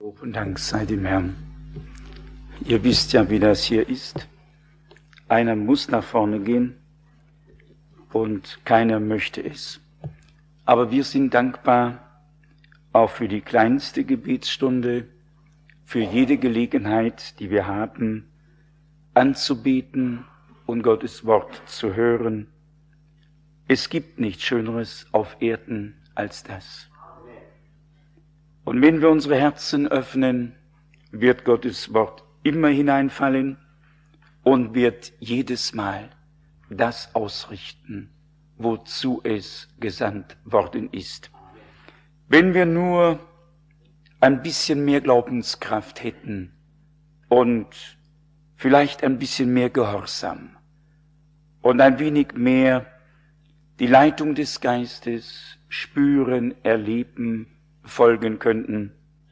Lob und Dank sei dem Herrn. Ihr wisst ja, wie das hier ist. Einer muss nach vorne gehen und keiner möchte es. Aber wir sind dankbar auch für die kleinste Gebetsstunde, für jede Gelegenheit, die wir haben, anzubeten und Gottes Wort zu hören. Es gibt nichts Schöneres auf Erden als das. Und wenn wir unsere Herzen öffnen, wird Gottes Wort immer hineinfallen und wird jedes Mal das ausrichten, wozu es gesandt worden ist. Wenn wir nur ein bisschen mehr Glaubenskraft hätten und vielleicht ein bisschen mehr Gehorsam und ein wenig mehr die Leitung des Geistes spüren, erleben, folgen könnten.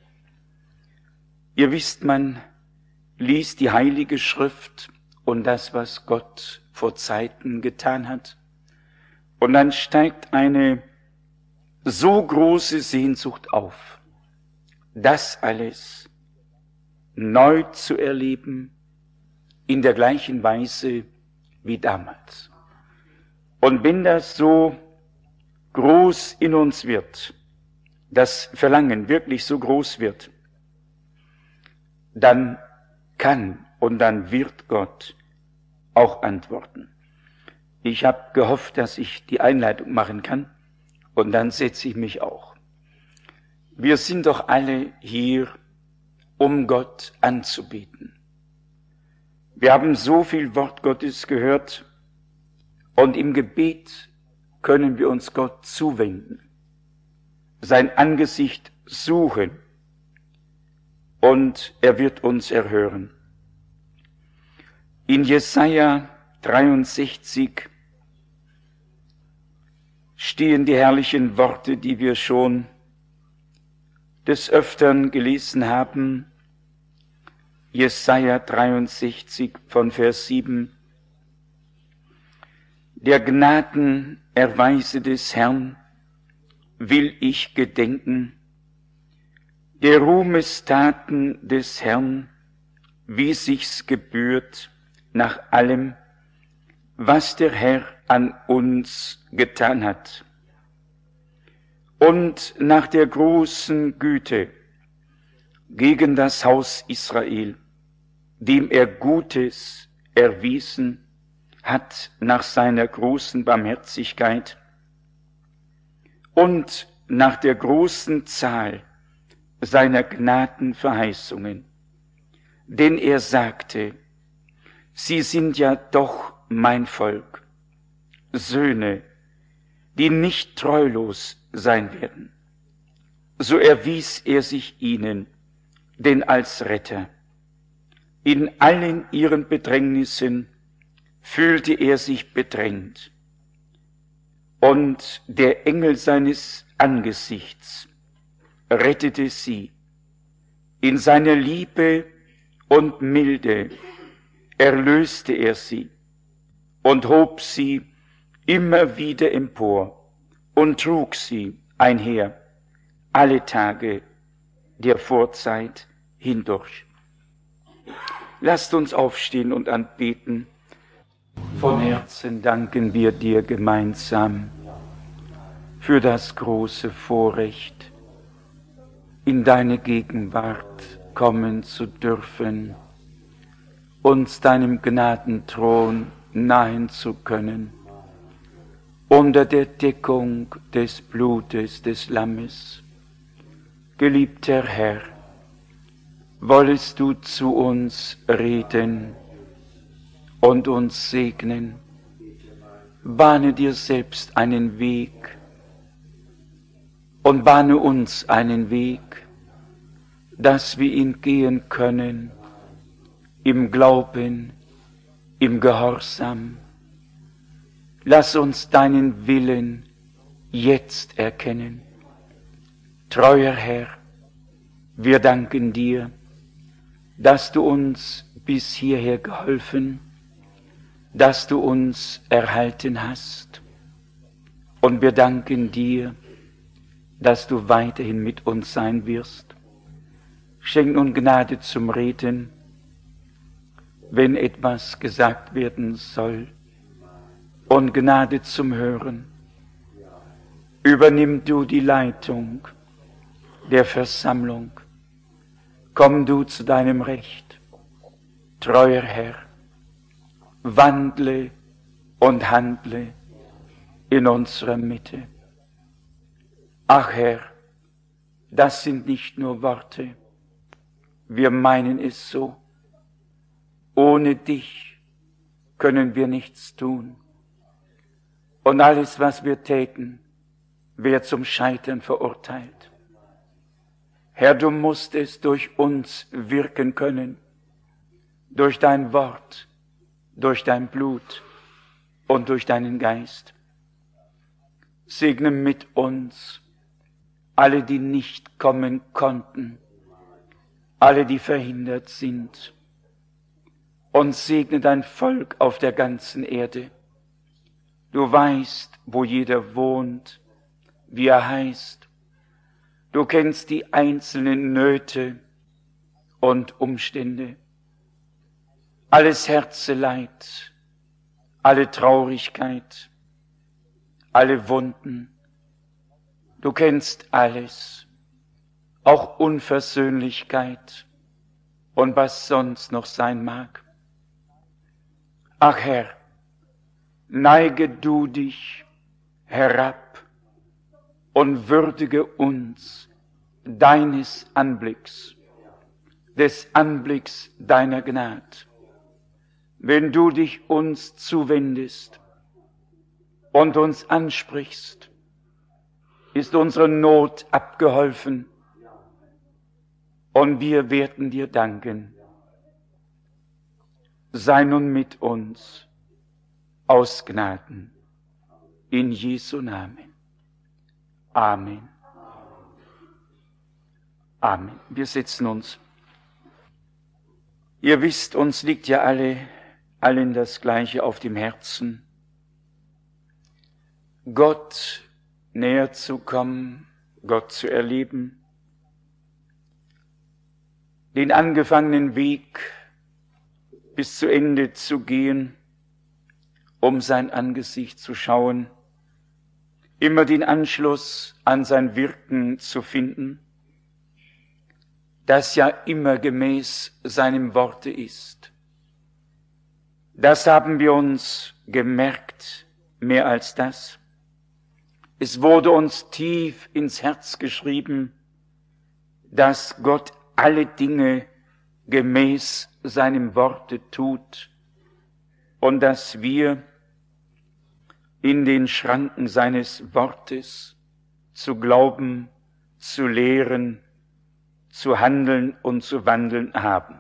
Ihr wisst, man liest die Heilige Schrift und das, was Gott vor Zeiten getan hat. Und dann steigt eine so große Sehnsucht auf, das alles neu zu erleben, in der gleichen Weise wie damals. Und wenn das so groß in uns wird, das Verlangen wirklich so groß wird, dann kann und dann wird Gott auch antworten. Ich habe gehofft, dass ich die Einleitung machen kann und dann setze ich mich auch. Wir sind doch alle hier, um Gott anzubeten. Wir haben so viel Wort Gottes gehört und im Gebet können wir uns Gott zuwenden, sein Angesicht suchen und er wird uns erhören. In Jesaja 63 stehen die herrlichen Worte, die wir schon des Öfteren gelesen haben. Jesaja 63 von Vers 7. Der Gnadenerweise des Herrn will ich gedenken, der Ruhmestaten des Herrn, wie sich's gebührt, nach allem, was der Herr an uns getan hat. Und nach der großen Güte gegen das Haus Israel, dem er Gutes erwiesen hat nach seiner großen Barmherzigkeit und nach der großen Zahl seiner Gnadenverheißungen. Denn er sagte, sie sind ja doch mein Volk, Söhne, die nicht treulos sein werden. So erwies er sich ihnen denn als Retter. In allen ihren Bedrängnissen fühlte er sich bedrängt. Und der Engel seines Angesichts rettete sie. In seiner Liebe und Milde erlöste er sie und hob sie immer wieder empor und trug sie einher alle Tage der Vorzeit hindurch. Lasst uns aufstehen und anbeten. Von Herzen danken wir dir gemeinsam für das große Vorrecht, in deine Gegenwart kommen zu dürfen, uns deinem Gnadenthron nahen zu können, unter der Deckung des Blutes des Lammes. Geliebter Herr, wollest du zu uns reden und uns segnen, bahne dir selbst einen Weg und bahne uns einen Weg, dass wir ihn gehen können, im Glauben, im Gehorsam. Lass uns deinen Willen jetzt erkennen. Treuer Herr, wir danken dir, dass du uns bis hierher geholfen, dass du uns erhalten hast. Und wir danken dir, dass du weiterhin mit uns sein wirst. Schenk nun Gnade zum Reden, wenn etwas gesagt werden soll, und Gnade zum Hören. Übernimm du die Leitung der Versammlung. Komm du zu deinem Recht, treuer Herr, wandle und handle in unserer Mitte. Ach Herr, das sind nicht nur Worte, wir meinen es so. Ohne dich können wir nichts tun. Und alles, was wir täten, wäre zum Scheitern verurteilt. Herr, du musst es durch uns wirken können, durch dein Wort, durch dein Blut und durch deinen Geist. Segne mit uns alle, die nicht kommen konnten, alle, die verhindert sind, und segne dein Volk auf der ganzen Erde. Du weißt, wo jeder wohnt, wie er heißt. Du kennst die einzelnen Nöte und Umstände, alles Herzeleid, alle Traurigkeit, alle Wunden. Du kennst alles, auch Unversöhnlichkeit und was sonst noch sein mag. Ach Herr, neige du dich herab und würdige uns deines Anblicks, des Anblicks deiner Gnade. Wenn du dich uns zuwendest und uns ansprichst, ist unsere Not abgeholfen und wir werden dir danken. Sei nun mit uns aus Gnaden, in Jesu Namen. Amen. Amen. Wir setzen uns. Ihr wisst, uns liegt ja allen das Gleiche auf dem Herzen. Gott näher zu kommen, Gott zu erleben, den angefangenen Weg bis zu Ende zu gehen, um sein Angesicht zu schauen, immer den Anschluss an sein Wirken zu finden, das ja immer gemäß seinem Worte ist. Das haben wir uns gemerkt, mehr als das. Es wurde uns tief ins Herz geschrieben, dass Gott alle Dinge gemäß seinem Worte tut und dass wir in den Schranken seines Wortes zu glauben, zu lehren, zu handeln und zu wandeln haben.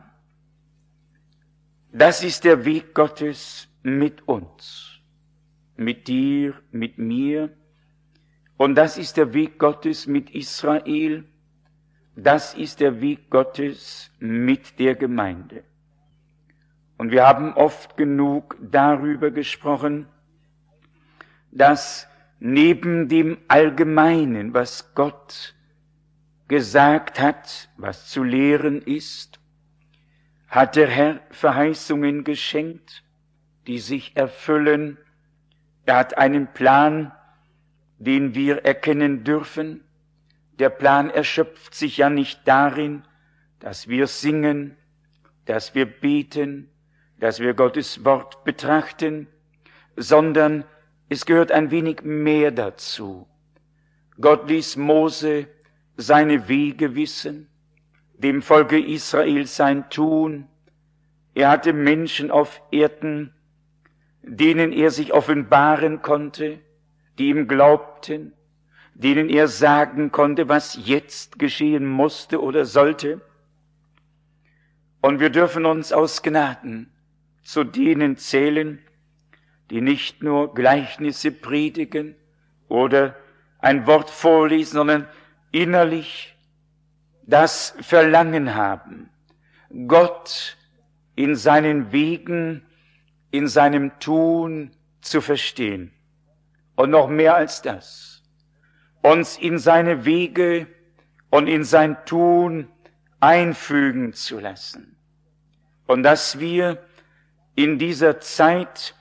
Das ist der Weg Gottes mit uns, mit dir, mit mir, und das ist der Weg Gottes mit Israel, das ist der Weg Gottes mit der Gemeinde. Und wir haben oft genug darüber gesprochen, dass neben dem Allgemeinen, was Gott gesagt hat, was zu lehren ist, hat der Herr Verheißungen geschenkt, die sich erfüllen. Er hat einen Plan, den wir erkennen dürfen. Der Plan erschöpft sich ja nicht darin, dass wir singen, dass wir beten, dass wir Gottes Wort betrachten, sondern es gehört ein wenig mehr dazu. Gott ließ Mose seine Wege wissen, dem Volke Israel sein Tun. Er hatte Menschen auf Erden, denen er sich offenbaren konnte, die ihm glaubten, denen er sagen konnte, was jetzt geschehen musste oder sollte. Und wir dürfen uns aus Gnaden zu denen zählen, die nicht nur Gleichnisse predigen oder ein Wort vorlesen, sondern innerlich das Verlangen haben, Gott in seinen Wegen, in seinem Tun zu verstehen. Und noch mehr als das, uns in seine Wege und in sein Tun einfügen zu lassen. Und dass wir in dieser Zeit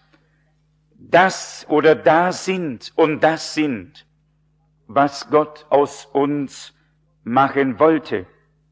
das oder da sind und das sind, was Gott aus uns machen wollte.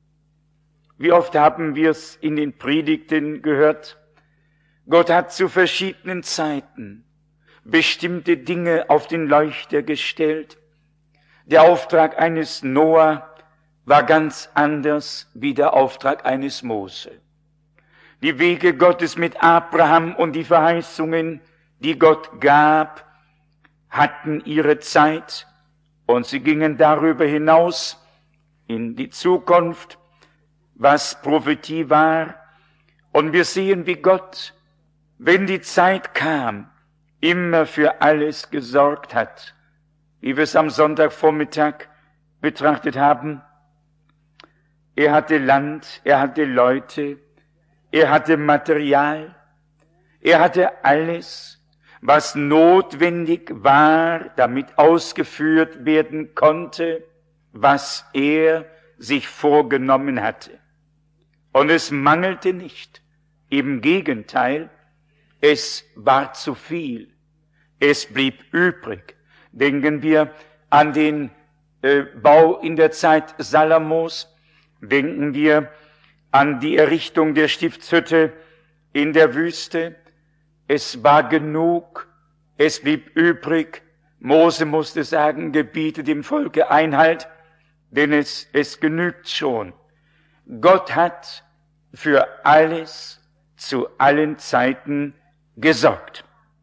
Wie oft haben wir es in den Predigten gehört? Gott hat zu verschiedenen Zeiten bestimmte Dinge auf den Leuchter gestellt. Der Auftrag eines Noah war ganz anders wie der Auftrag eines Mose. Die Wege Gottes mit Abraham und die Verheißungen, die Gott gab, hatten ihre Zeit und sie gingen darüber hinaus in die Zukunft, was Prophetie war. Und wir sehen, wie Gott, wenn die Zeit kam, immer für alles gesorgt hat, wie wir es am Sonntagvormittag betrachtet haben. Er hatte Land, er hatte Leute, er hatte Material, er hatte alles, was notwendig war, damit ausgeführt werden konnte, was er sich vorgenommen hatte. Und es mangelte nicht, im Gegenteil, es war zu viel, es blieb übrig. Denken wir an den Bau in der Zeit Salomos, denken wir an die Errichtung der Stiftshütte in der Wüste. Es war genug, es blieb übrig. Mose musste sagen, gebiete dem Volke Einhalt, denn es genügt schon. Gott hat für alles zu allen Zeiten gesorgt.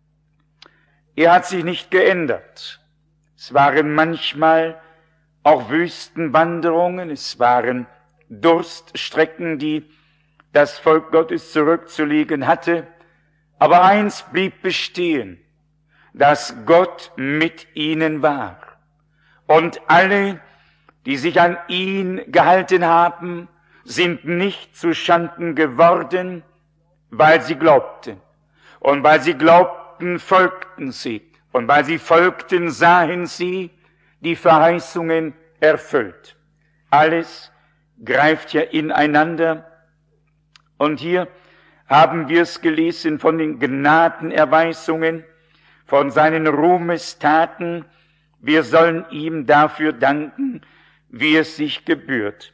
Er hat sich nicht geändert. Es waren manchmal auch Wüstenwanderungen, es waren Durststrecken, die das Volk Gottes zurückzulegen hatte. Aber eins blieb bestehen, dass Gott mit ihnen war. Und alle, die sich an ihn gehalten haben, sind nicht zu Schanden geworden, weil sie glaubten. Und weil sie glaubten, folgten sie. Und weil sie folgten, sahen sie die Verheißungen erfüllt. Alles greift ja ineinander. Und hier haben wir es gelesen von den Gnadenerweisungen, von seinen Ruhmestaten. Wir sollen ihm dafür danken, wie es sich gebührt.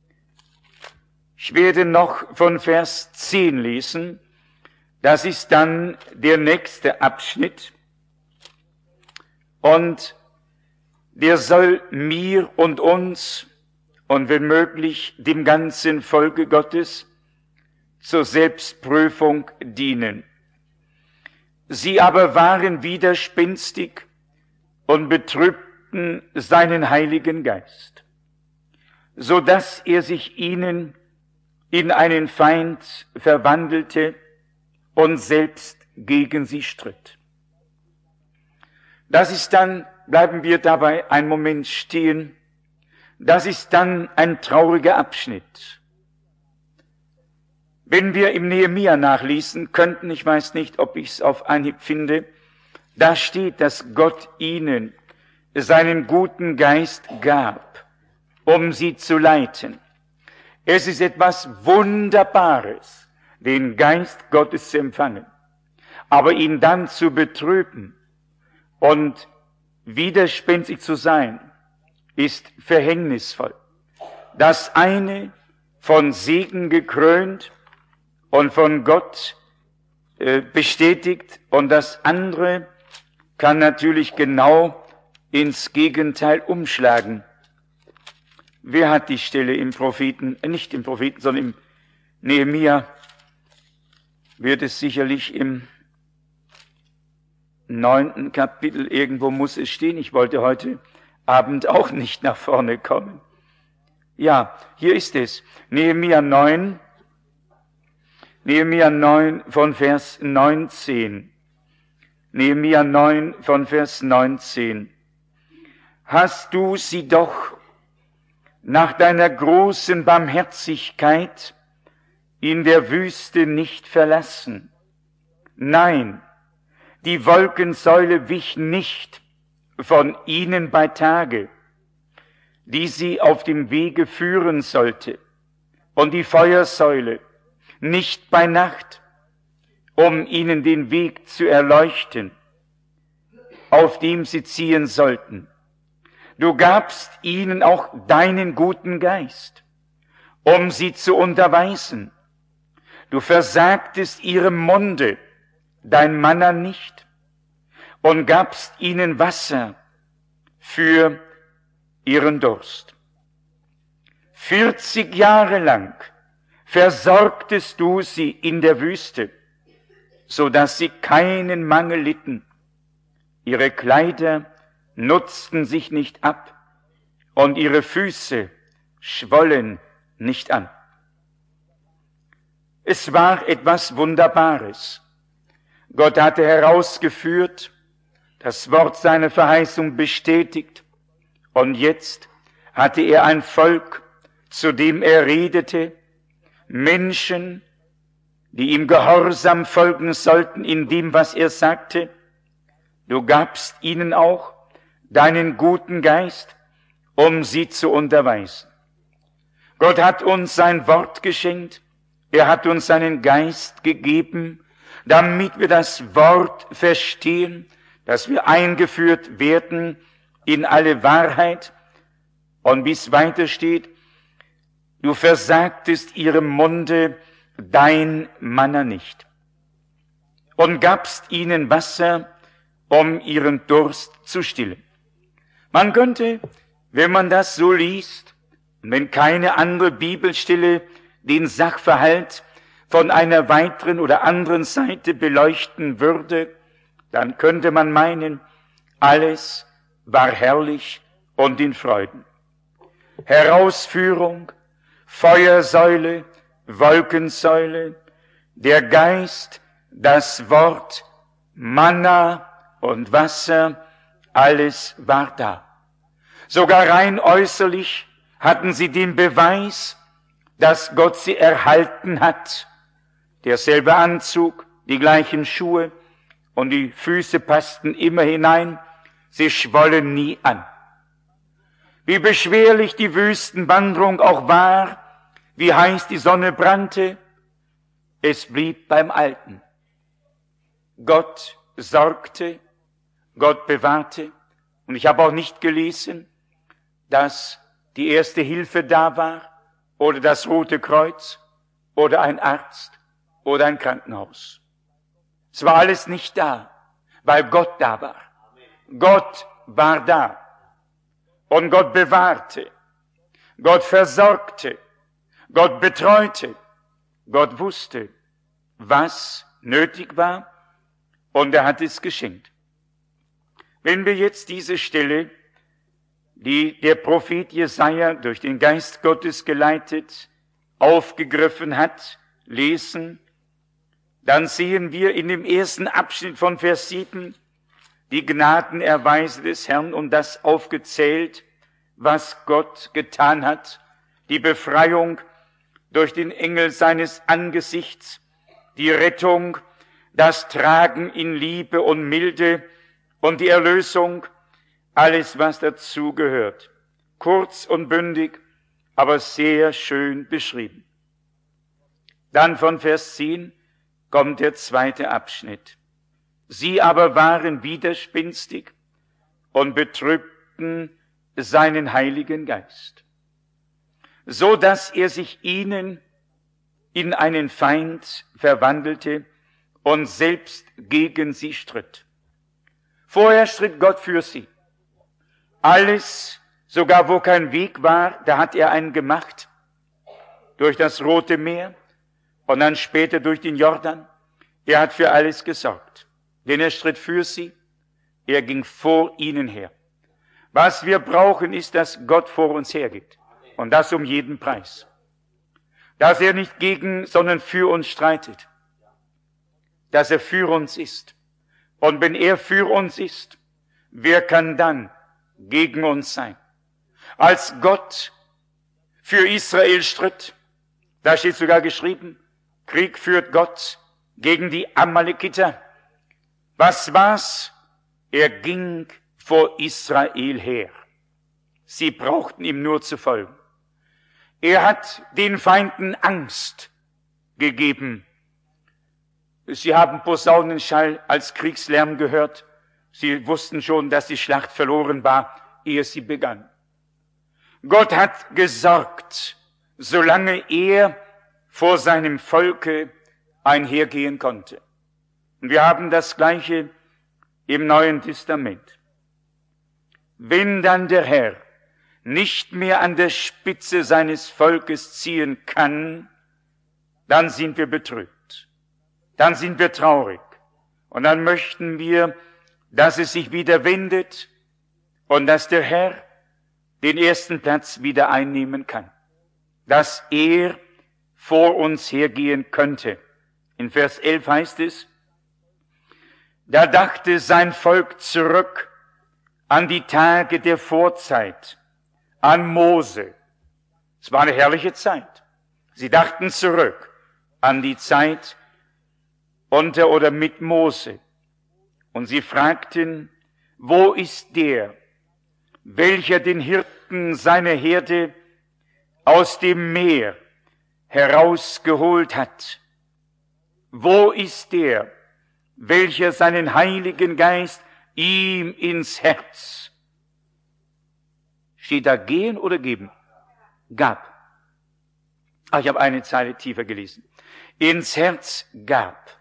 Ich werde noch von Vers 10 lesen. Das ist dann der nächste Abschnitt. Und der soll mir und uns und wenn möglich dem ganzen Volke Gottes zur Selbstprüfung dienen. Sie aber waren widerspenstig und betrübten seinen Heiligen Geist, so dass er sich ihnen in einen Feind verwandelte und selbst gegen sie stritt. Das ist dann, bleiben wir dabei einen Moment stehen, das ist dann ein trauriger Abschnitt. Wenn wir im Nehemia nachlesen könnten, ich weiß nicht, ob ich es auf Anhieb finde, da steht, dass Gott ihnen seinen guten Geist gab, um sie zu leiten. Es ist etwas Wunderbares, den Geist Gottes zu empfangen, aber ihn dann zu betrüben und widerspenstig zu sein, ist verhängnisvoll. Das eine von Segen gekrönt und von Gott bestätigt und das andere kann natürlich genau ins Gegenteil umschlagen. Wer hat die Stelle im Propheten, nicht im Propheten, sondern im Nehemia, wird es sicherlich im 9. Kapitel, irgendwo muss es stehen. Ich wollte heute Abend auch nicht nach vorne kommen. Ja, hier ist es. Nehemia 9 von Vers 19. Nehemia 9 von Vers 19. Hast du sie doch nach deiner großen Barmherzigkeit in der Wüste nicht verlassen? Nein, die Wolkensäule wich nicht von ihnen bei Tage, die sie auf dem Wege führen sollte, und die Feuersäule nicht bei Nacht, um ihnen den Weg zu erleuchten, auf dem sie ziehen sollten. Du gabst ihnen auch deinen guten Geist, um sie zu unterweisen. Du versagtest ihrem Munde dein Manna nicht und gabst ihnen Wasser für ihren Durst. 40 Jahre lang versorgtest du sie in der Wüste, so dass sie keinen Mangel litten. Ihre Kleider nutzten sich nicht ab und ihre Füße schwollen nicht an. Es war etwas Wunderbares. Gott hatte herausgeführt, das Wort seiner Verheißung bestätigt, und jetzt hatte er ein Volk, zu dem er redete, Menschen, die ihm gehorsam folgen sollten in dem, was er sagte. Du gabst ihnen auch deinen guten Geist, um sie zu unterweisen. Gott hat uns sein Wort geschenkt, er hat uns seinen Geist gegeben, damit wir das Wort verstehen, dass wir eingeführt werden in alle Wahrheit. Und wie es weiter steht, du versagtest ihrem Munde dein Manna nicht und gabst ihnen Wasser, um ihren Durst zu stillen. Man könnte, wenn man das so liest, und wenn keine andere Bibelstelle den Sachverhalt von einer weiteren oder anderen Seite beleuchten würde, dann könnte man meinen, alles war herrlich und in Freuden. Herausführung, Feuersäule, Wolkensäule, der Geist, das Wort, Manna und Wasser, alles war da. Sogar rein äußerlich hatten sie den Beweis, dass Gott sie erhalten hat. Derselbe Anzug, die gleichen Schuhe und die Füße passten immer hinein, sie schwollen nie an. Wie beschwerlich die Wüstenwanderung auch war, wie heiß die Sonne brannte, es blieb beim Alten. Gott sorgte, Gott bewahrte, und ich habe auch nicht gelesen, dass die erste Hilfe da war, oder das Rote Kreuz, oder ein Arzt, oder ein Krankenhaus. Es war alles nicht da, weil Gott da war. Gott war da. Und Gott bewahrte, Gott versorgte, Gott betreute, Gott wusste, was nötig war, und er hat es geschenkt. Wenn wir jetzt diese Stelle, die der Prophet Jesaja durch den Geist Gottes geleitet aufgegriffen hat, lesen, dann sehen wir in dem ersten Abschnitt von Vers 7 die Gnadenerweise des Herrn und das aufgezählt, was Gott getan hat, die Befreiung durch den Engel seines Angesichts, die Rettung, das Tragen in Liebe und Milde und die Erlösung, alles, was dazu gehört. Kurz und bündig, aber sehr schön beschrieben. Dann von Vers 10 kommt der zweite Abschnitt. Sie aber waren widerspinstig und betrübten seinen Heiligen Geist, so dass er sich ihnen in einen Feind verwandelte und selbst gegen sie stritt. Vorher stritt Gott für sie. Alles, sogar wo kein Weg war, da hat er einen gemacht. Durch das Rote Meer und dann später durch den Jordan. Er hat für alles gesorgt. Denn er stritt für sie. Er ging vor ihnen her. Was wir brauchen, ist, dass Gott vor uns hergeht. Und das um jeden Preis. Dass er nicht gegen, sondern für uns streitet. Dass er für uns ist. Und wenn er für uns ist, wer kann dann gegen uns sein? Als Gott für Israel stritt, da steht sogar geschrieben, Krieg führt Gott gegen die Amalekiter. Was war's? Er ging vor Israel her. Sie brauchten ihm nur zu folgen. Er hat den Feinden Angst gegeben. Sie haben Posaunenschall als Kriegslärm gehört. Sie wussten schon, dass die Schlacht verloren war, ehe sie begann. Gott hat gesorgt, solange er vor seinem Volke einhergehen konnte. Und wir haben das Gleiche im Neuen Testament. Wenn dann der Herr nicht mehr an der Spitze seines Volkes ziehen kann, dann sind wir betrübt. Dann sind wir traurig. Und dann möchten wir, dass es sich wieder wendet und dass der Herr den ersten Platz wieder einnehmen kann. Dass er vor uns hergehen könnte. In Vers 11 heißt es, da dachte sein Volk zurück an die Tage der Vorzeit, an Mose. Es war eine herrliche Zeit. Sie dachten zurück an die Zeit unter oder mit Mose. Und sie fragten, wo ist der, welcher den Hirten seiner Herde aus dem Meer herausgeholt hat? Wo ist der, welcher seinen Heiligen Geist ihm ins Herz, steht da gehen oder geben? Gab. Ich habe eine Zeile tiefer gelesen. Ins Herz gab.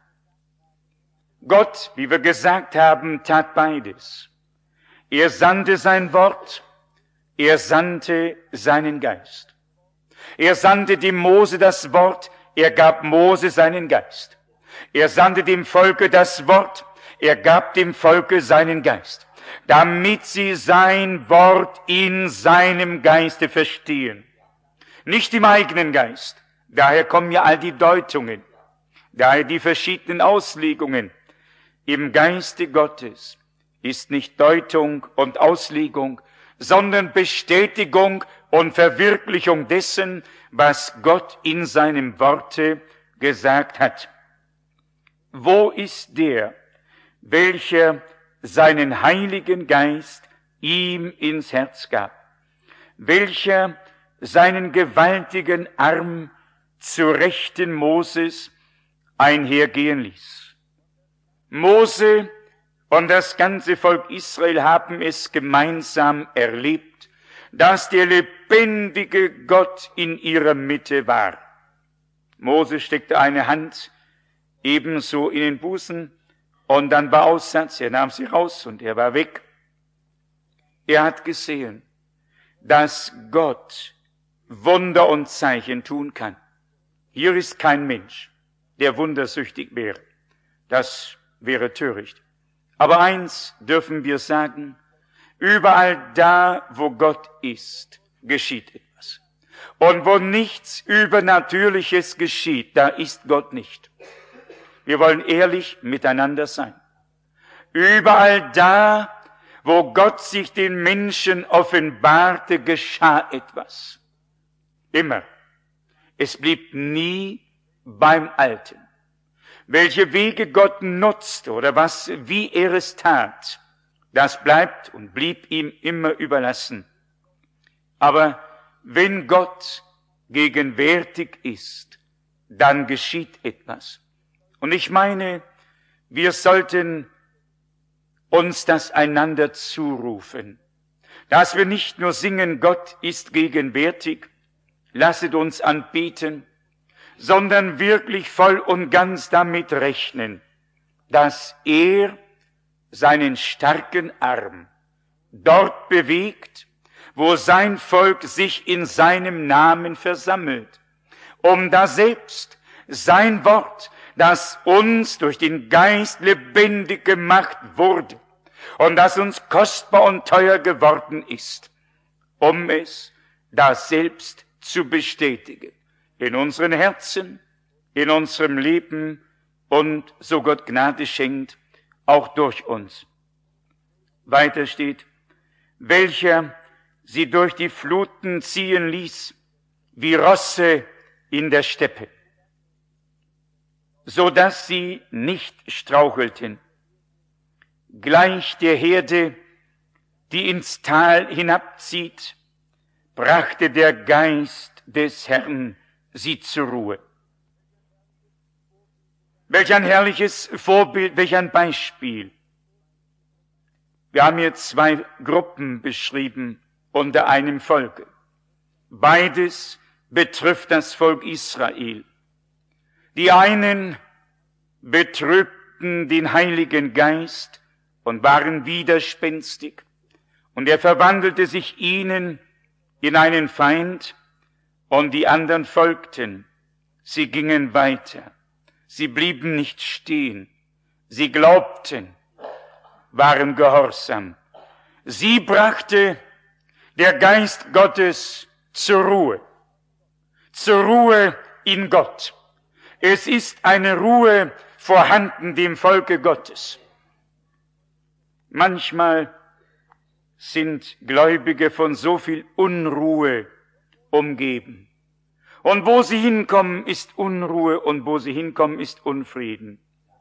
Gott, wie wir gesagt haben, tat beides. Er sandte sein Wort, er sandte seinen Geist. Er sandte dem Mose das Wort, er gab Mose seinen Geist. Er sandte dem Volke das Wort, er gab dem Volke seinen Geist, damit sie sein Wort in seinem Geiste verstehen. Nicht im eigenen Geist. Daher kommen ja all die Deutungen, daher die verschiedenen Auslegungen. Im Geiste Gottes ist nicht Deutung und Auslegung, sondern Bestätigung und Verwirklichung dessen, was Gott in seinem Worte gesagt hat. Wo ist der, welcher seinen Heiligen Geist ihm ins Herz gab, welcher seinen gewaltigen Arm zu Rechten Moses einhergehen ließ? Mose und das ganze Volk Israel haben es gemeinsam erlebt, dass der lebendige Gott in ihrer Mitte war. Mose steckte eine Hand ebenso in den Busen und dann war Aussatz, er nahm sie raus und er war weg. Er hat gesehen, dass Gott Wunder und Zeichen tun kann. Hier ist kein Mensch, der wundersüchtig wäre. Das wäre töricht. Aber eins dürfen wir sagen, überall da, wo Gott ist, geschieht etwas. Und wo nichts Übernatürliches geschieht, da ist Gott nicht. Wir wollen ehrlich miteinander sein. Überall da, wo Gott sich den Menschen offenbarte, geschah etwas. Immer. Es blieb nie beim Alten. Welche Wege Gott nutzte oder wie er es tat, das bleibt und blieb ihm immer überlassen. Aber wenn Gott gegenwärtig ist, dann geschieht etwas. Und ich meine, wir sollten uns das einander zurufen, dass wir nicht nur singen, Gott ist gegenwärtig, lasset uns anbeten, sondern wirklich voll und ganz damit rechnen, dass er seinen starken Arm dort bewegt, wo sein Volk sich in seinem Namen versammelt, um da selbst sein Wort, das uns durch den Geist lebendig gemacht wurde und das uns kostbar und teuer geworden ist, um es da selbst zu bestätigen. In unseren Herzen, in unserem Leben und, so Gott Gnade schenkt, auch durch uns. Weiter steht, welcher sie durch die Fluten ziehen ließ, wie Rosse in der Steppe, so dass sie nicht strauchelten, gleich der Herde, die ins Tal hinabzieht, brachte der Geist des Herrn sie zur Ruhe. Welch ein herrliches Vorbild, welch ein Beispiel. Wir haben hier zwei Gruppen beschrieben unter einem Volke. Beides betrifft das Volk Israel. Die einen betrübten den Heiligen Geist und waren widerspenstig, und er verwandelte sich ihnen in einen Feind, und die anderen folgten. Sie gingen weiter. Sie blieben nicht stehen. Sie glaubten, waren gehorsam. Sie brachte der Geist Gottes zur Ruhe in Gott. Es ist eine Ruhe vorhanden dem Volke Gottes. Manchmal sind Gläubige von so viel Unruhe umgeben. Und wo sie hinkommen, ist Unruhe, und wo sie hinkommen, ist Unfrieden.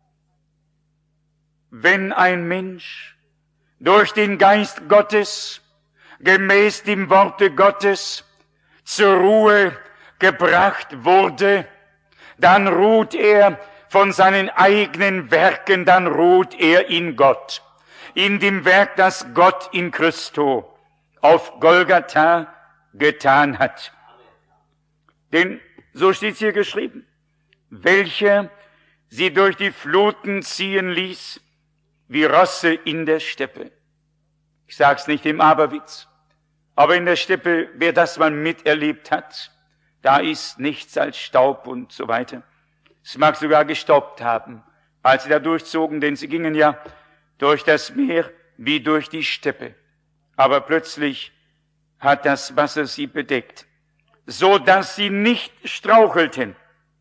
Wenn ein Mensch durch den Geist Gottes, gemäß dem Worte Gottes, zur Ruhe gebracht wurde, dann ruht er von seinen eigenen Werken, dann ruht er in Gott, in dem Werk, das Gott in Christo auf Golgatha getan hat. Denn so steht es hier geschrieben, welcher sie durch die Fluten ziehen ließ, wie Rosse in der Steppe. Ich sag's nicht im Aberwitz, aber in der Steppe, wer das mal miterlebt hat, da ist nichts als Staub und so weiter. Es mag sogar gestaubt haben, als sie da durchzogen, denn sie gingen ja durch das Meer wie durch die Steppe. Aber plötzlich hat das Wasser sie bedeckt, so dass sie nicht strauchelten.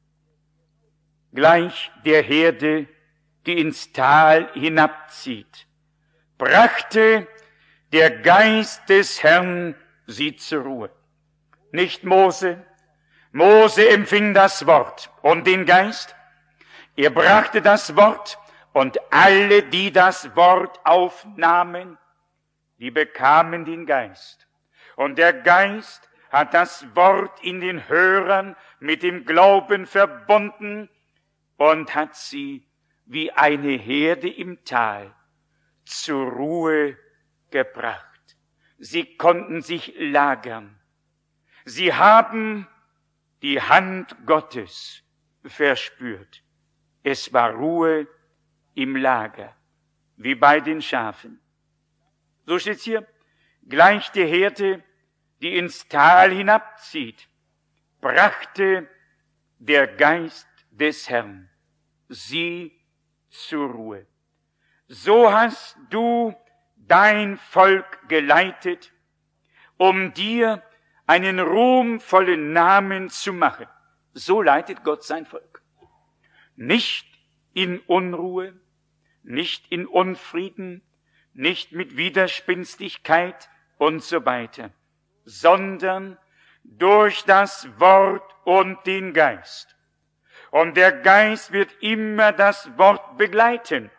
Gleich der Herde, die ins Tal hinabzieht, brachte der Geist des Herrn sie zur Ruhe. Nicht Mose. Mose empfing das Wort und den Geist. Er brachte das Wort, und alle, die das Wort aufnahmen, die bekamen den Geist. Und der Geist hat das Wort in den Hörern mit dem Glauben verbunden und hat sie wie eine Herde im Tal zur Ruhe gebracht. Sie konnten sich lagern. Sie haben die Hand Gottes verspürt. Es war Ruhe im Lager, wie bei den Schafen. So steht's hier, gleich die Herde, die ins Tal hinabzieht, brachte der Geist des Herrn sie zur Ruhe. So hast du dein Volk geleitet, um dir einen ruhmvollen Namen zu machen. So leitet Gott sein Volk. Nicht in Unruhe, nicht in Unfrieden, nicht mit Widerspenstigkeit und so weiter, sondern durch das Wort und den Geist. Und der Geist wird immer das Wort begleiten.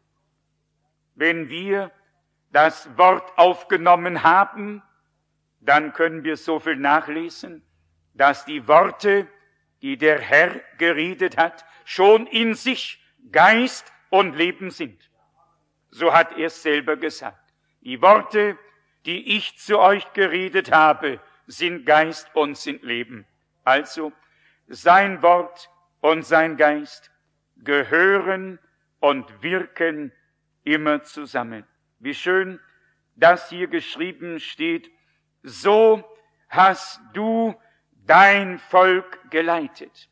Wenn wir das Wort aufgenommen haben, dann können wir so viel nachlesen, dass die Worte, die der Herr geredet hat, schon in sich Geist und Leben sind. So hat er es selber gesagt. Die Worte, die ich zu euch geredet habe, sind Geist und sind Leben. Also, sein Wort und sein Geist gehören und wirken immer zusammen. Wie schön, dass hier geschrieben steht, so hast du dein Volk geleitet.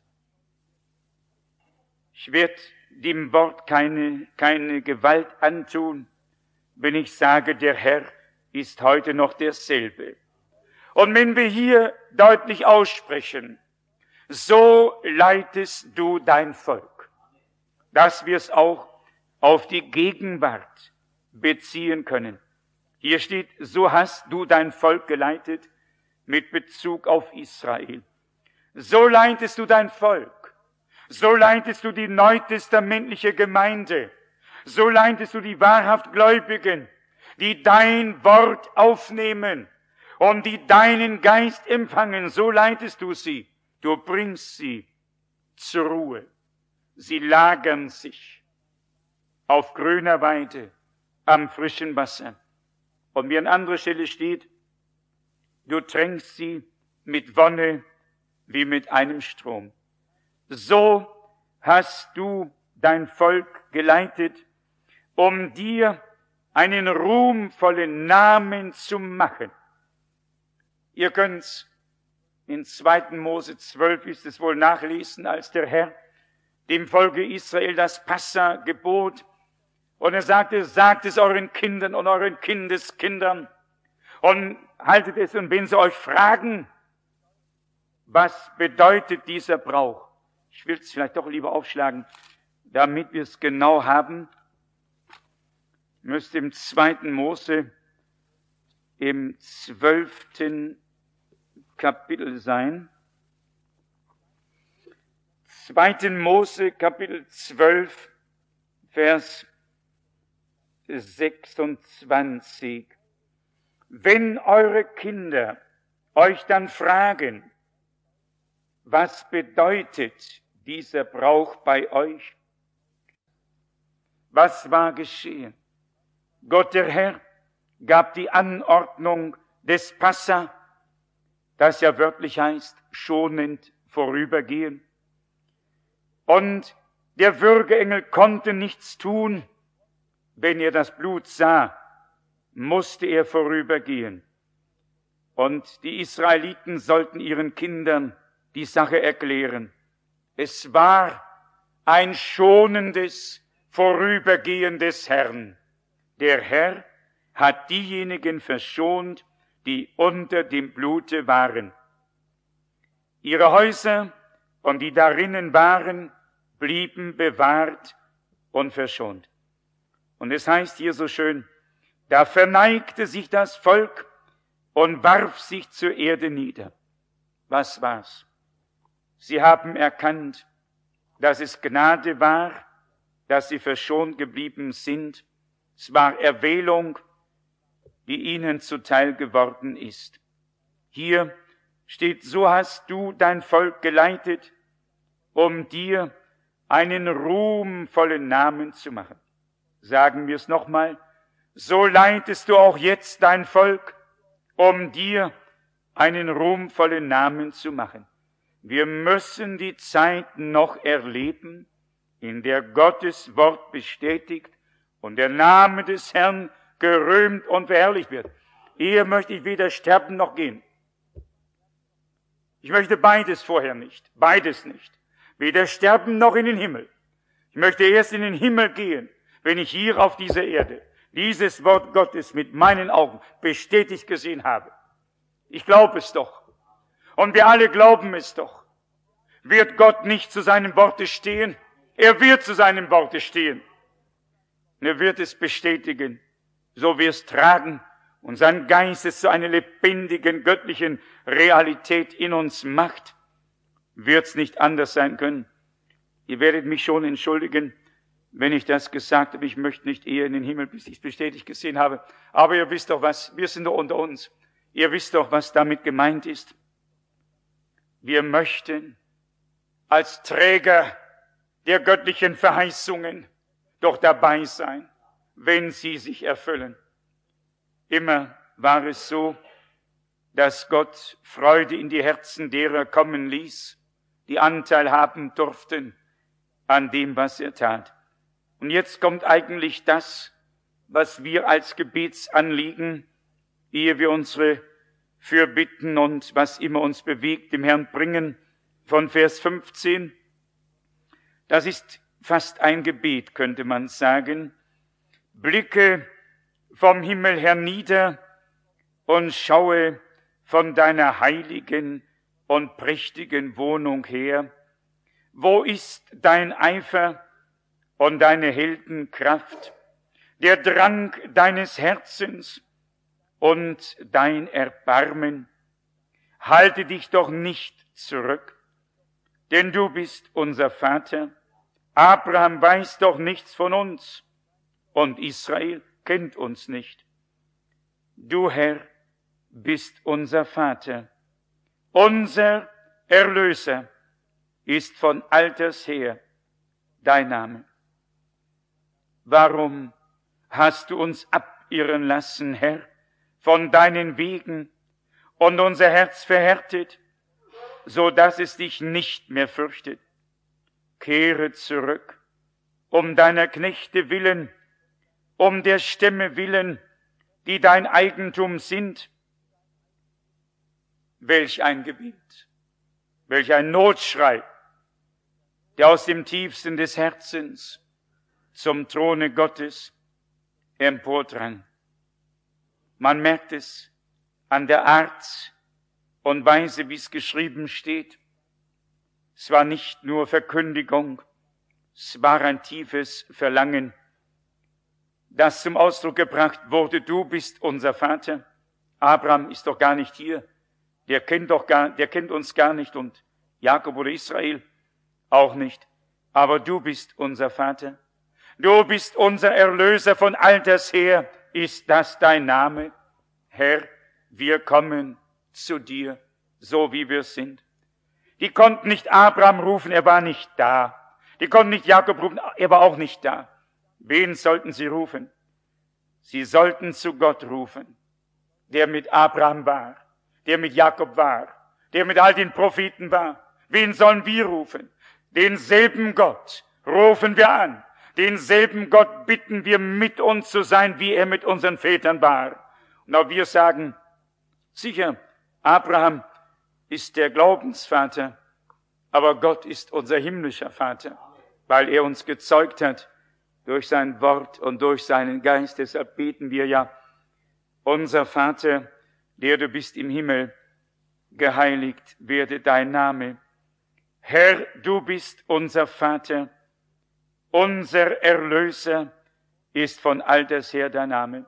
Ich werde dem Wort keine Gewalt antun, wenn ich sage, der Herr ist heute noch derselbe. Und wenn wir hier deutlich aussprechen, so leitest du dein Volk, dass wir es auch auf die Gegenwart beziehen können. Hier steht, so hast du dein Volk geleitet mit Bezug auf Israel. So leitest du dein Volk. So leitest du die neutestamentliche Gemeinde. So leitest du die wahrhaft Gläubigen, die dein Wort aufnehmen und die deinen Geist empfangen, so leitest du sie. Du bringst sie zur Ruhe. Sie lagern sich auf grüner Weide am frischen Wasser. Und wie an anderer Stelle steht, du tränkst sie mit Wonne wie mit einem Strom. So hast du dein Volk geleitet, um dir einen ruhmvollen Namen zu machen. Ihr könnt's in 2. Mose 12 ist es wohl nachlesen, als der Herr dem Volke Israel das Passa gebot. Und er sagte, sagt es euren Kindern und euren Kindeskindern und haltet es. Und wenn sie euch fragen, was bedeutet dieser Brauch? Ich will es vielleicht doch lieber aufschlagen, damit wir es genau haben. Müsste im 2. Mose im 12. Kapitel sein. 2. Mose, Kapitel 12, Vers 26. Wenn eure Kinder euch dann fragen, was bedeutet dieser Brauch bei euch? Was war geschehen? Gott der Herr gab die Anordnung des Passa, das ja wörtlich heißt, schonend vorübergehen. Und der Würgeengel konnte nichts tun. Wenn er das Blut sah, musste er vorübergehen. Und die Israeliten sollten ihren Kindern die Sache erklären. Es war ein schonendes Vorübergehen des Herrn. Der Herr hat diejenigen verschont, die unter dem Blute waren. Ihre Häuser und die darinnen waren, blieben bewahrt und verschont. Und es heißt hier so schön, da verneigte sich das Volk und warf sich zur Erde nieder. Was war's? Sie haben erkannt, dass es Gnade war, dass sie verschont geblieben sind. Es war Erwählung, die ihnen zuteil geworden ist. Hier steht, so hast du dein Volk geleitet, um dir einen ruhmvollen Namen zu machen. Sagen wir es nochmal, so leitest du auch jetzt dein Volk, um dir einen ruhmvollen Namen zu machen. Wir müssen die Zeit noch erleben, in der Gottes Wort bestätigt und der Name des Herrn gerühmt und verherrlicht wird. Eher möchte ich weder sterben noch gehen. Ich möchte beides vorher nicht, beides nicht. Weder sterben noch in den Himmel. Ich möchte erst in den Himmel gehen, wenn ich hier auf dieser Erde dieses Wort Gottes mit meinen Augen bestätigt gesehen habe. Ich glaube es doch. Und wir alle glauben es doch. Wird Gott nicht zu seinem Worte stehen? Er wird zu seinem Worte stehen. Und er wird es bestätigen, so wir es tragen und sein Geist es zu einer lebendigen, göttlichen Realität in uns macht, wird es nicht anders sein können. Ihr werdet mich schon entschuldigen, wenn ich das gesagt habe. Ich möchte nicht eher in den Himmel, bis ich es bestätigt gesehen habe. Aber ihr wisst doch was, wir sind doch unter uns. Ihr wisst doch, was damit gemeint ist. Wir möchten als Träger der göttlichen Verheißungen doch dabei sein, wenn sie sich erfüllen. Immer war es so, dass Gott Freude in die Herzen derer kommen ließ, die Anteil haben durften an dem, was er tat. Und jetzt kommt eigentlich das, was wir als Gebetsanliegen, ehe wir unsere Fürbitten und was immer uns bewegt, dem Herrn bringen, von Vers 15. Das ist fast ein Gebet, könnte man sagen. Blicke vom Himmel hernieder und schaue von deiner heiligen und prächtigen Wohnung her. Wo ist dein Eifer und deine Heldenkraft, der Drang deines Herzens und dein Erbarmen? Halte dich doch nicht zurück, denn du bist unser Vater. Abraham weiß doch nichts von uns und Israel kennt uns nicht. Du, Herr, bist unser Vater. Unser Erlöser ist von alters her dein Name. Warum hast du uns abirren lassen, Herr, von deinen Wegen und unser Herz verhärtet, so dass es dich nicht mehr fürchtet? Kehre zurück, um deiner Knechte willen, um der Stämme willen, die dein Eigentum sind. Welch ein Gebet, welch ein Notschrei, der aus dem Tiefsten des Herzens zum Throne Gottes empordrang. Man merkt es an der Art und Weise, wie es geschrieben steht. Es war nicht nur Verkündigung, es war ein tiefes Verlangen, das zum Ausdruck gebracht wurde: Du bist unser Vater. Abraham ist doch gar nicht hier, der kennt uns gar nicht, und Jakob oder Israel auch nicht. Aber du bist unser Vater. Du bist unser Erlöser von alters her, ist das dein Name? Herr, wir kommen zu dir, so wie wir sind. Die konnten nicht Abraham rufen, er war nicht da. Die konnten nicht Jakob rufen, er war auch nicht da. Wen sollten sie rufen? Sie sollten zu Gott rufen, der mit Abraham war, der mit Jakob war, der mit all den Propheten war. Wen sollen wir rufen? Denselben Gott rufen wir an. Denselben Gott bitten wir, mit uns zu sein, wie er mit unseren Vätern war. Und auch wir sagen, sicher, Abraham ist der Glaubensvater, aber Gott ist unser himmlischer Vater, weil er uns gezeugt hat durch sein Wort und durch seinen Geist. Deshalb beten wir ja: Unser Vater, der du bist im Himmel, geheiligt werde dein Name. Herr, du bist unser Vater, unser Erlöser ist von alters her dein Name.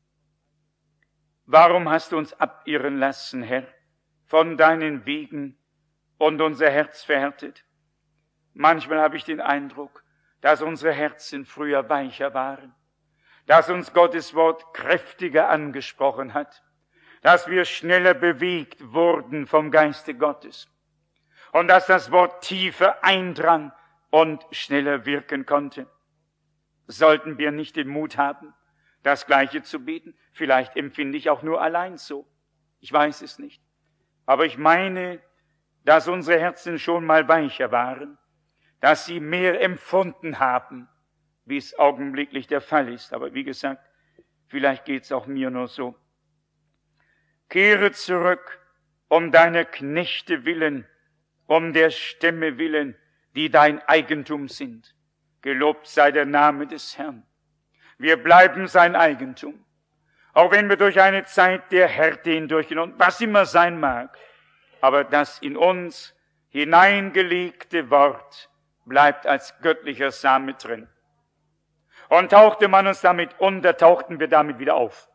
Warum hast du uns abirren lassen, Herr, von deinen Wegen und unser Herz verhärtet? Manchmal habe ich den Eindruck, dass unsere Herzen früher weicher waren, dass uns Gottes Wort kräftiger angesprochen hat, dass wir schneller bewegt wurden vom Geiste Gottes und dass das Wort tiefer eindrang und schneller wirken konnte. Sollten wir nicht den Mut haben, das Gleiche zu beten? Vielleicht empfinde ich auch nur allein so. Ich weiß es nicht. Aber ich meine, dass unsere Herzen schon mal weicher waren, dass sie mehr empfunden haben, wie es augenblicklich der Fall ist. Aber wie gesagt, vielleicht geht's auch mir nur so. Kehre zurück, um deiner Knechte willen, um der Stämme willen, die dein Eigentum sind. Gelobt sei der Name des Herrn. Wir bleiben sein Eigentum. Auch wenn wir durch eine Zeit der Härte hindurchgehen und was immer sein mag. Aber das in uns hineingelegte Wort bleibt als göttlicher Same drin. Und tauchte man uns damit unter, tauchten wir damit wieder auf.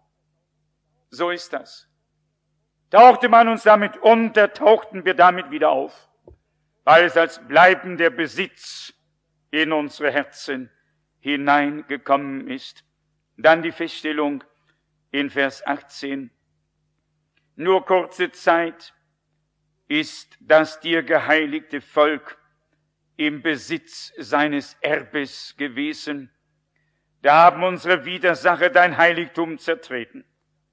So ist das. Tauchte man uns damit unter, tauchten wir damit wieder auf. Weil es als bleibender Besitz in unsere Herzen hineingekommen ist. Dann die Feststellung in Vers 18. Nur kurze Zeit ist das dir geheiligte Volk im Besitz seines Erbes gewesen. Da haben unsere Widersacher dein Heiligtum zertreten.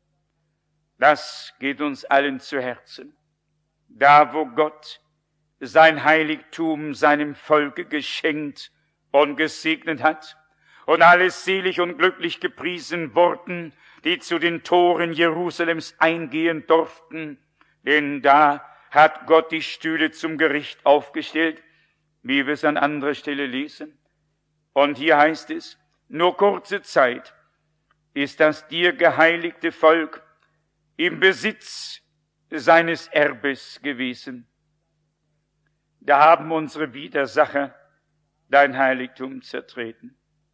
Das geht uns allen zu Herzen. Da, wo Gott sein Heiligtum seinem Volke geschenkt und gesegnet hat und alle selig und glücklich gepriesen wurden, die zu den Toren Jerusalems eingehen durften, denn da hat Gott die Stühle zum Gericht aufgestellt, wie wir es an anderer Stelle lesen. Und hier heißt es, nur kurze Zeit ist das dir geheiligte Volk im Besitz seines Erbes gewesen. Da haben unsere Widersacher dein Heiligtum zertreten.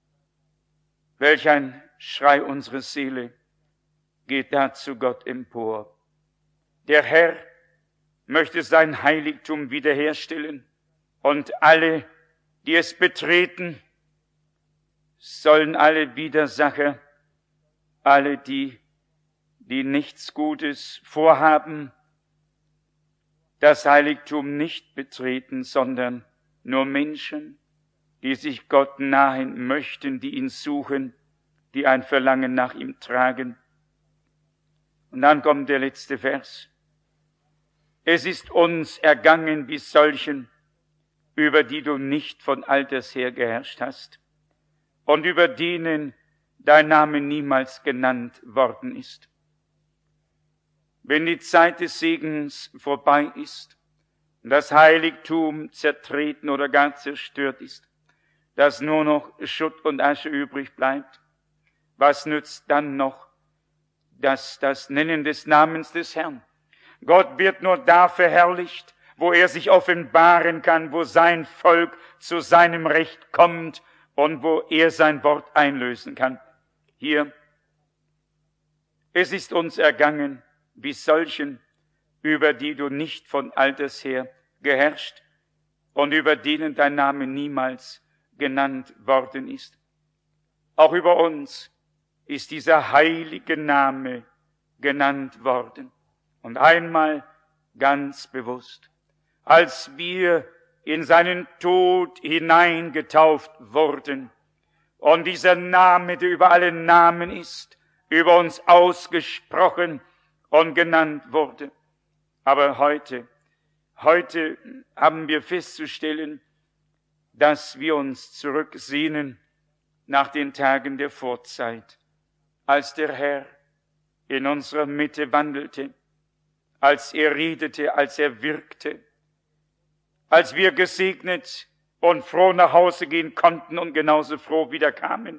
Welch ein Schrei unserer Seele geht da zu Gott empor. Der Herr möchte sein Heiligtum wiederherstellen und alle, die es betreten, sollen alle Widersacher, alle, die die nichts Gutes vorhaben, das Heiligtum nicht betreten, sondern nur Menschen, die sich Gott nahen möchten, die ihn suchen, die ein Verlangen nach ihm tragen. Und dann kommt der letzte Vers. Es ist uns ergangen wie solchen, über die du nicht von alters her geherrscht hast und über denen dein Name niemals genannt worden ist. Wenn die Zeit des Segens vorbei ist und das Heiligtum zertreten oder gar zerstört ist, dass nur noch Schutt und Asche übrig bleibt, was nützt dann noch das Nennen des Namens des Herrn? Gott wird nur da verherrlicht, wo er sich offenbaren kann, wo sein Volk zu seinem Recht kommt und wo er sein Wort einlösen kann. Hier, es ist uns ergangen, wie solchen, über die du nicht von alters her geherrscht und über denen dein Name niemals genannt worden ist. Auch über uns ist dieser heilige Name genannt worden. Und einmal ganz bewusst, als wir in seinen Tod hineingetauft wurden und dieser Name, der über alle Namen ist, über uns ausgesprochen und genannt wurde. Aber heute haben wir festzustellen, dass wir uns zurücksehnen nach den Tagen der Vorzeit, als der Herr in unserer Mitte wandelte, als er redete, als er wirkte, als wir gesegnet und froh nach Hause gehen konnten und genauso froh wieder kamen.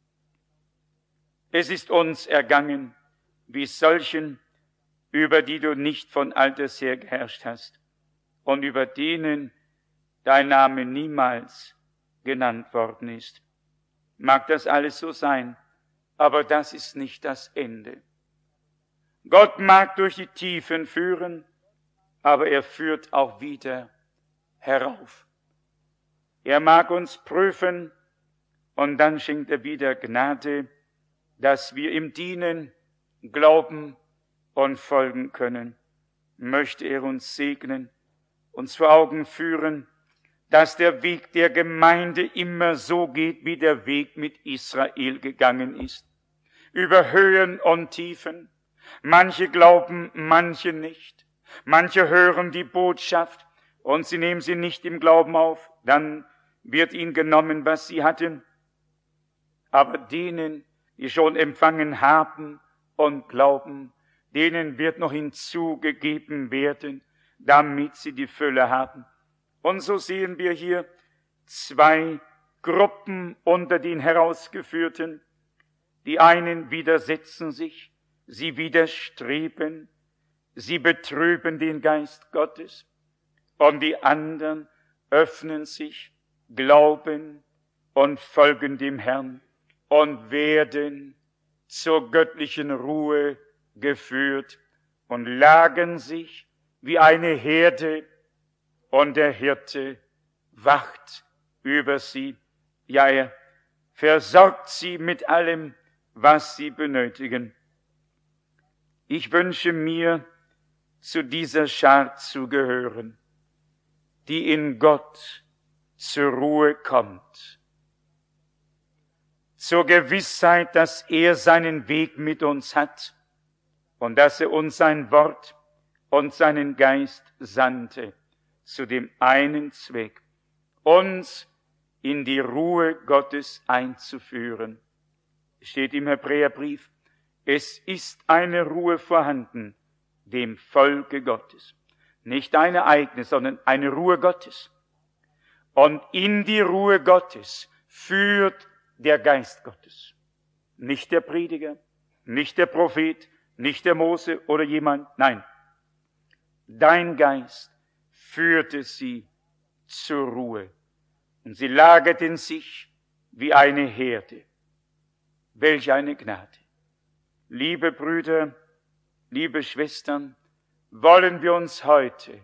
Es ist uns ergangen, wie solchen, über die du nicht von alters her geherrscht hast und über denen dein Name niemals genannt worden ist. Mag das alles so sein, aber das ist nicht das Ende. Gott mag durch die Tiefen führen, aber er führt auch wieder herauf. Er mag uns prüfen und dann schenkt er wieder Gnade, dass wir ihm dienen, glauben und folgen können. Möchte er uns segnen, uns vor Augen führen, dass der Weg der Gemeinde immer so geht, wie der Weg mit Israel gegangen ist. Über Höhen und Tiefen. Manche glauben, manche nicht. Manche hören die Botschaft und sie nehmen sie nicht im Glauben auf. Dann wird ihnen genommen, was sie hatten. Aber denen, die schon empfangen haben und glauben, denen wird noch hinzugegeben werden, damit sie die Fülle haben. Und so sehen wir hier zwei Gruppen unter den Herausgeführten. Die einen widersetzen sich, sie widerstreben, sie betrüben den Geist Gottes. Und die anderen öffnen sich, glauben und folgen dem Herrn und werden zur göttlichen Ruhe geführt und lagern sich wie eine Herde und der Hirte wacht über sie. Ja, er versorgt sie mit allem, was sie benötigen. Ich wünsche mir, zu dieser Schar zu gehören, die in Gott zur Ruhe kommt, zur Gewissheit, dass er seinen Weg mit uns hat und dass er uns sein Wort und seinen Geist sandte, zu dem einen Zweck, uns in die Ruhe Gottes einzuführen. Steht im Hebräerbrief, es ist eine Ruhe vorhanden, dem Volke Gottes. Nicht eine eigene, sondern eine Ruhe Gottes. Und in die Ruhe Gottes führt der Geist Gottes. Nicht der Prediger, nicht der Prophet, nicht der Mose oder jemand, nein. Dein Geist führte sie zur Ruhe. Und sie lagerten sich wie eine Herde. Welch eine Gnade. Liebe Brüder, liebe Schwestern, wollen wir uns heute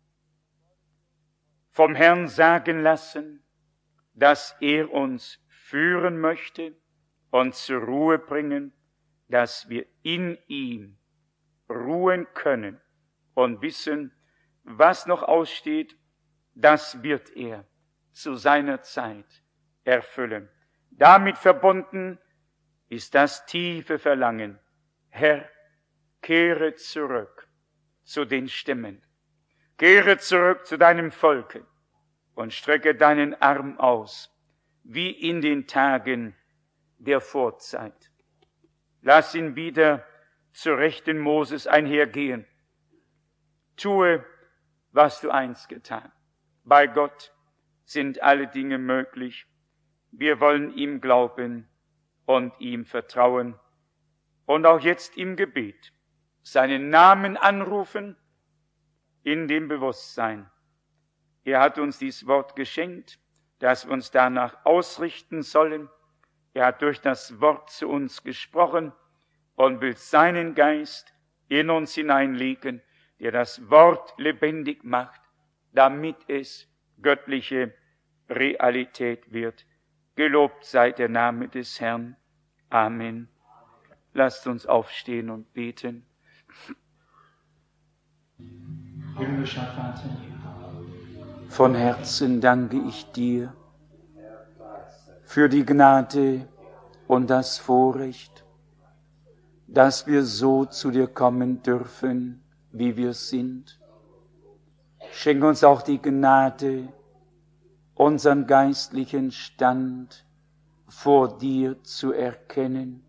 vom Herrn sagen lassen, dass er uns führen möchte und zur Ruhe bringen, dass wir in ihm ruhen können und wissen, was noch aussteht, das wird er zu seiner Zeit erfüllen. Damit verbunden ist das tiefe Verlangen: Herr, kehre zurück zu den Stämmen, kehre zurück zu deinem Volke und strecke deinen Arm aus, wie in den Tagen der Vorzeit. Lass ihn wieder zur Rechten Moses einhergehen. Tue, was du einst getan. Bei Gott sind alle Dinge möglich. Wir wollen ihm glauben und ihm vertrauen und auch jetzt im Gebet seinen Namen anrufen in dem Bewusstsein: Er hat uns dieses Wort geschenkt, dass wir uns danach ausrichten sollen. Er hat durch das Wort zu uns gesprochen und will seinen Geist in uns hineinlegen, der das Wort lebendig macht, damit es göttliche Realität wird. Gelobt sei der Name des Herrn. Amen. Lasst uns aufstehen und beten. Himmlischer Vater, Von Herzen danke ich dir für die Gnade und das Vorrecht, dass wir so zu dir kommen dürfen, wie wir sind. Schenk uns auch die Gnade, unseren geistlichen Stand vor dir zu erkennen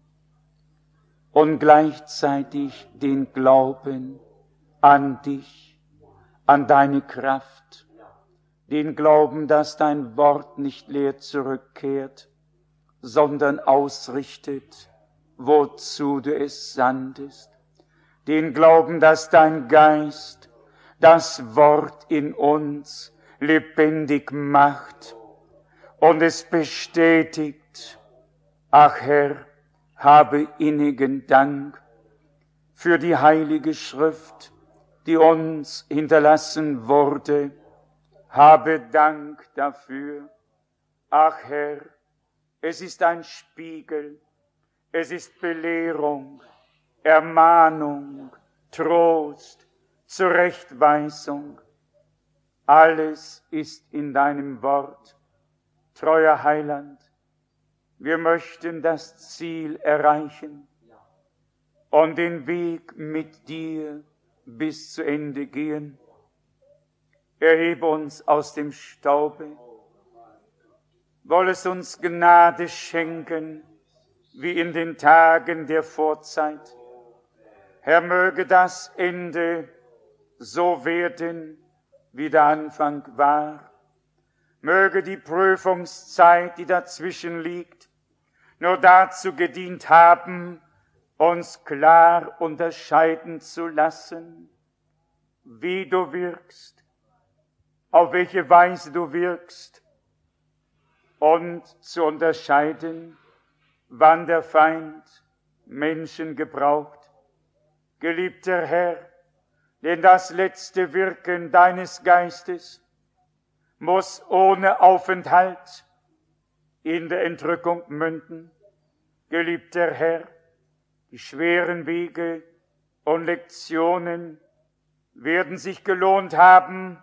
und gleichzeitig den Glauben an dich, an deine Kraft, den Glauben, dass dein Wort nicht leer zurückkehrt, sondern ausrichtet, wozu du es sandest, den Glauben, dass dein Geist das Wort in uns lebendig macht und es bestätigt. Ach Herr, habe innigen Dank für die Heilige Schrift, die uns hinterlassen wurde. Habe Dank dafür. Ach Herr, es ist ein Spiegel, es ist Belehrung, Ermahnung, Trost, Zurechtweisung. Alles ist in deinem Wort. Treuer Heiland, wir möchten das Ziel erreichen und den Weg mit dir bis zu Ende gehen. Erhebe uns aus dem Staube. Wollest uns Gnade schenken, wie in den Tagen der Vorzeit. Herr, möge das Ende so werden, wie der Anfang war. Möge die Prüfungszeit, die dazwischen liegt, nur dazu gedient haben, uns klar unterscheiden zu lassen, wie du wirkst, auf welche Weise du wirkst, und zu unterscheiden, wann der Feind Menschen gebraucht. Geliebter Herr, denn das letzte Wirken deines Geistes muss ohne Aufenthalt in der Entrückung münden. Geliebter Herr, die schweren Wege und Lektionen werden sich gelohnt haben.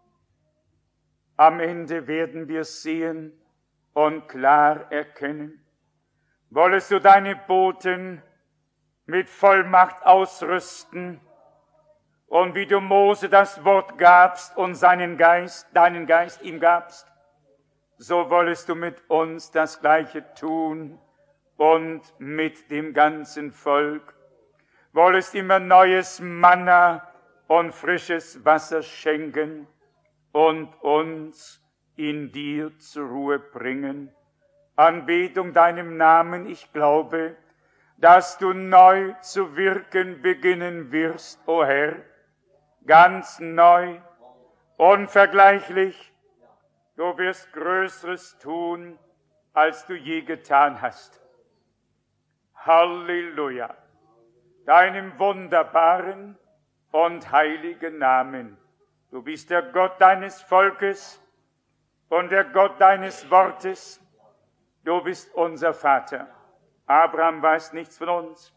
Am Ende werden wir sehen und klar erkennen. Wollest du deine Boten mit Vollmacht ausrüsten, und wie du Mose das Wort gabst und deinen Geist ihm gabst, so wollest du mit uns das Gleiche tun und mit dem ganzen Volk. Wollest immer neues Manna und frisches Wasser schenken und uns in dir zur Ruhe bringen. Anbetung deinem Namen, ich glaube, dass du neu zu wirken beginnen wirst, o Herr, ganz neu, unvergleichlich. Du wirst Größeres tun, als du je getan hast. Halleluja! Deinem wunderbaren und heiligen Namen. Du bist der Gott deines Volkes und der Gott deines Wortes. Du bist unser Vater. Abraham weiß nichts von uns,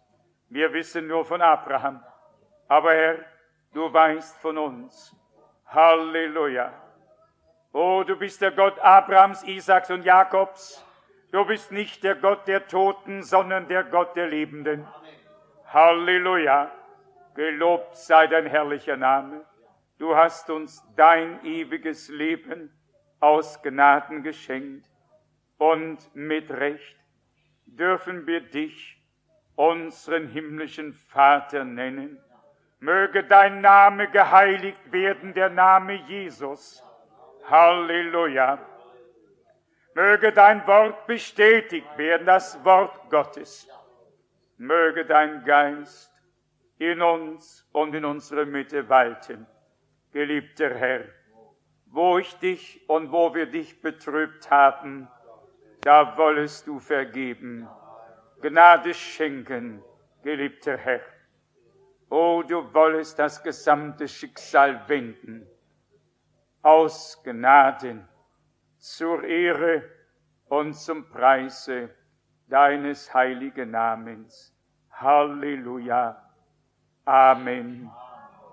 Wir wissen nur von Abraham. Aber Herr, du weißt von uns. Halleluja. Oh, du bist der Gott Abrahams, Isaaks und Jakobs. Du bist nicht der Gott der Toten, sondern der Gott der Lebenden. Halleluja. Gelobt sei dein herrlicher Name. Du hast uns dein ewiges Leben aus Gnaden geschenkt. Und mit Recht dürfen wir dich, unseren himmlischen Vater, nennen. Möge dein Name geheiligt werden, der Name Jesus. Halleluja. Möge dein Wort bestätigt werden, das Wort Gottes. Möge dein Geist in uns und in unserer Mitte walten. Geliebter Herr, wo ich dich und wo wir dich betrübt haben, da wollest du vergeben, Gnade schenken, geliebter Herr. O, du wollest das gesamte Schicksal wenden, aus Gnaden, zur Ehre und zum Preise deines heiligen Namens. Halleluja. Amen.